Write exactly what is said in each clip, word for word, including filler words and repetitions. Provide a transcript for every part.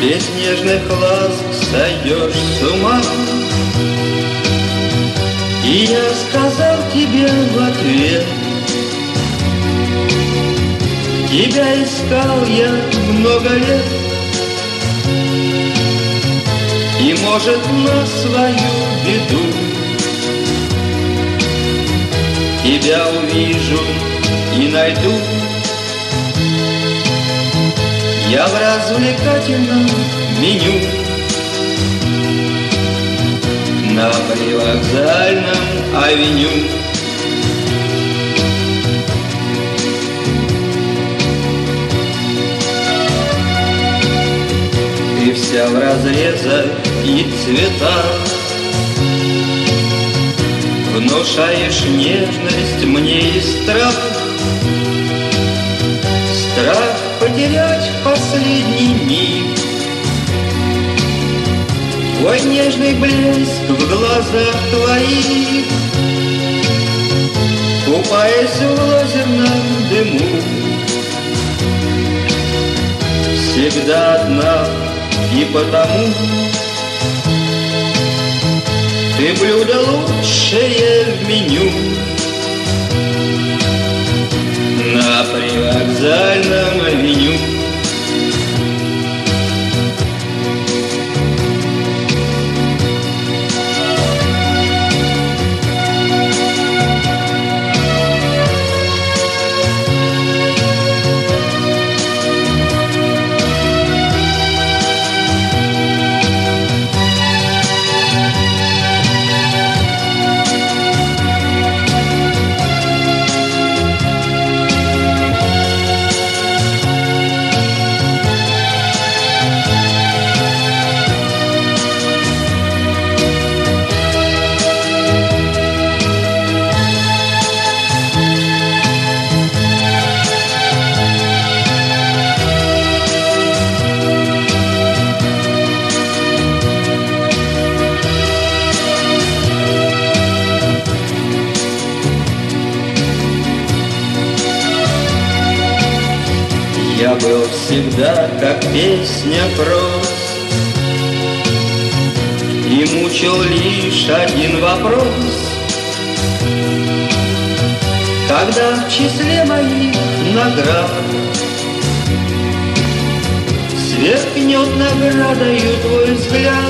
Без нежных ласк сойдешь с ума. И я сказал тебе в ответ: тебя искал я много лет. И, может, на свою беду тебя увижу и найду я в развлекательном меню на привокзальном авеню. Ты вся в разрезах и цветах, внушаешь нежность мне и страх. Страх потерять последний миг, твой нежный блеск в глазах твоих, купаясь в лазерном дыму. Всегда одна и потому ты блюдо лучшее в меню на привокзальном авеню. Я был всегда, как песня прост, и мучил лишь один вопрос: когда в числе моих наград сверкнет наградою твой взгляд,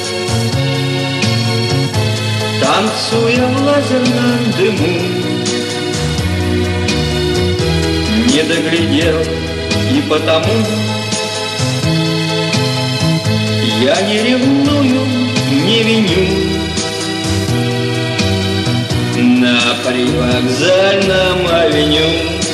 танцуя в лазерном дыму, не доглядел. И потому я не ревную, не виню на привокзальном авеню.